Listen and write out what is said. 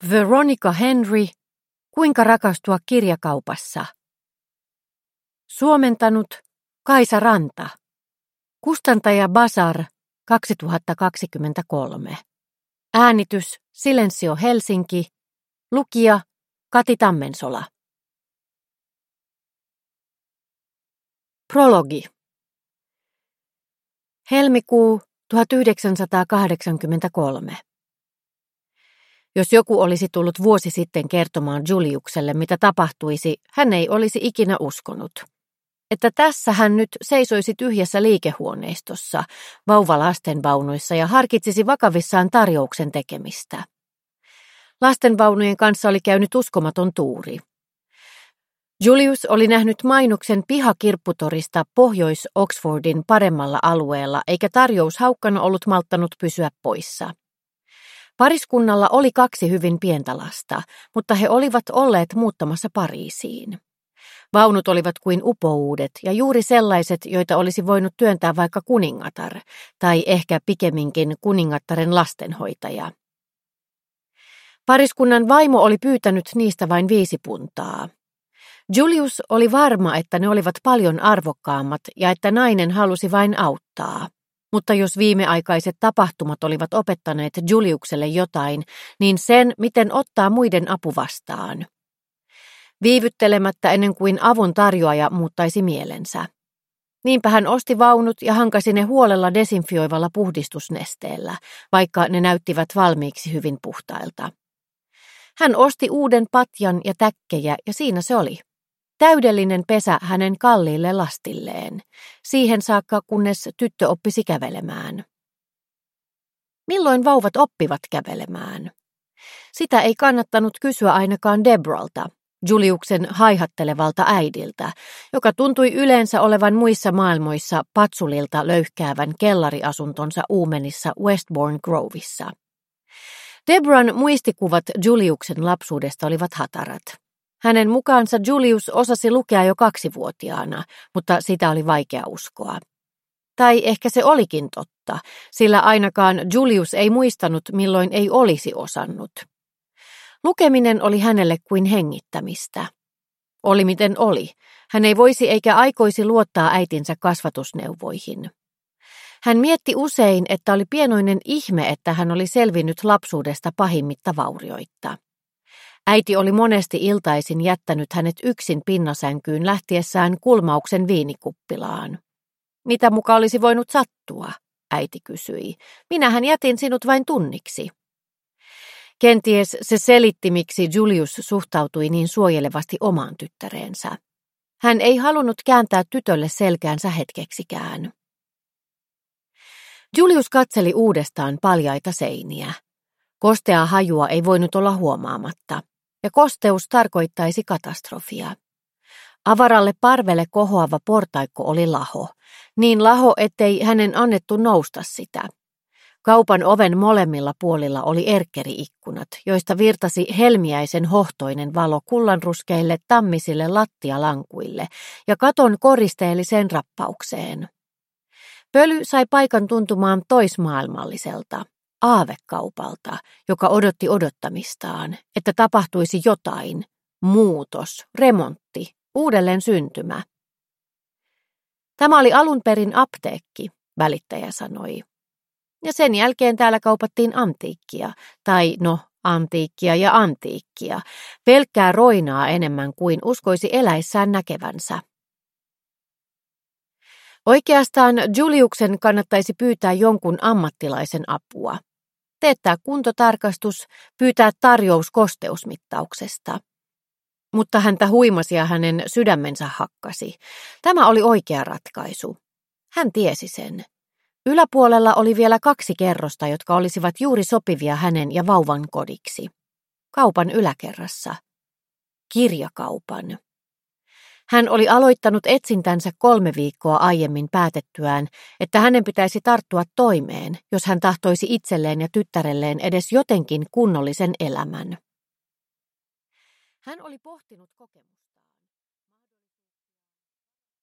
Veronica Henry, Kuinka rakastua kirjakaupassa. Suomentanut Kaisa Ranta. Kustantaja Bazar 2023. Äänitys Silensio Helsinki. Lukija Kati Tammensola. Prologi. Helmikuu 1983. Jos joku olisi tullut vuosi sitten kertomaan Juliukselle, mitä tapahtuisi, hän ei olisi ikinä uskonut. Että tässä hän nyt seisoisi tyhjässä liikehuoneistossa, vauvalastenvaunuissa ja harkitsisi vakavissaan tarjouksen tekemistä. Lastenvaunujen kanssa oli käynyt uskomaton tuuri. Julius oli nähnyt mainoksen pihakirpputorista Pohjois-Oxfordin paremmalla alueella, eikä tarjoushaukkana ollut malttanut pysyä poissa. Pariskunnalla oli 2 hyvin pientä lasta, mutta he olivat olleet muuttamassa Pariisiin. Vaunut olivat kuin upouudet ja juuri sellaiset, joita olisi voinut työntää vaikka kuningatar, tai ehkä pikemminkin kuningattaren lastenhoitaja. Pariskunnan vaimo oli pyytänyt niistä vain 5 puntaa. Julius oli varma, että ne olivat paljon arvokkaammat ja että nainen halusi vain auttaa. Mutta jos viimeaikaiset tapahtumat olivat opettaneet Juliukselle jotain, niin sen, miten ottaa muiden apu vastaan. Viivyttelemättä ennen kuin avun tarjoaja muuttaisi mielensä. Niinpä hän osti vaunut ja hankasi ne huolella desinfioivalla puhdistusnesteellä, vaikka ne näyttivät valmiiksi hyvin puhtailta. Hän osti uuden patjan ja täkkejä ja siinä se oli. Täydellinen pesä hänen kalliille lastilleen, siihen saakka kunnes tyttö oppisi kävelemään. Milloin vauvat oppivat kävelemään? Sitä ei kannattanut kysyä ainakaan Debralta, Juliuksen haihattelevalta äidiltä, joka tuntui yleensä olevan muissa maailmoissa patsulilta löyhkäävän kellariasuntonsa uumenissa Westbourne Grovissa. Debran muistikuvat Juliuksen lapsuudesta olivat hatarat. Hänen mukaansa Julius osasi lukea jo 2-vuotiaana, mutta sitä oli vaikea uskoa. Tai ehkä se olikin totta, sillä ainakaan Julius ei muistanut, milloin ei olisi osannut. Lukeminen oli hänelle kuin hengittämistä. Oli miten oli. Hän ei voisi eikä aikoisi luottaa äitinsä kasvatusneuvoihin. Hän mietti usein, että oli pienoinen ihme, että hän oli selvinnyt lapsuudesta pahimmitta vaurioitta. Äiti oli monesti iltaisin jättänyt hänet yksin pinnasänkyyn lähtiessään kulmauksen viinikuppilaan. Mitä muka olisi voinut sattua, äiti kysyi. Minähän jätin sinut vain tunniksi. Kenties se selitti, miksi Julius suhtautui niin suojelevasti omaan tyttäreensä. Hän ei halunnut kääntää tytölle selkäänsä hetkeksikään. Julius katseli uudestaan paljaita seiniä. Kosteaa hajua ei voinut olla huomaamatta, ja kosteus tarkoittaisi katastrofia. Avaralle parvelle kohoava portaikko oli laho, niin laho, ettei hänen annettu nousta sitä. Kaupan oven molemmilla puolilla oli erkkeri-ikkunat, joista virtasi helmiäisen hohtoinen valo kullanruskeille tammisille lattialankuille ja katon koristeelliseen rappaukseen. Pöly sai paikan tuntumaan toismaailmalliselta, aavekaupalta, joka odotti odottamistaan, että tapahtuisi jotain, muutos, remontti, uudelleen syntymä. Tämä oli alun perin apteekki, välittäjä sanoi. Ja sen jälkeen täällä kaupattiin antiikkia, tai antiikkia ja antiikkia, pelkkää roinaa enemmän kuin uskoisi eläissään näkevänsä. Oikeastaan Juliuksen kannattaisi pyytää jonkun ammattilaisen apua. Teettää kuntotarkastus, pyytää tarjous kosteusmittauksesta. Mutta häntä huimasi ja hänen sydämensä hakkasi. Tämä oli oikea ratkaisu. Hän tiesi sen. Yläpuolella oli vielä 2 kerrosta, jotka olisivat juuri sopivia hänen ja vauvan kodiksi. Kaupan yläkerrassa. Kirjakaupan. Hän oli aloittanut etsintänsä 3 viikkoa aiemmin päätettyään, että hänen pitäisi tarttua toimeen, jos hän tahtoisi itselleen ja tyttärelleen edes jotenkin kunnollisen elämän. Hän oli pohtinut kokemusta.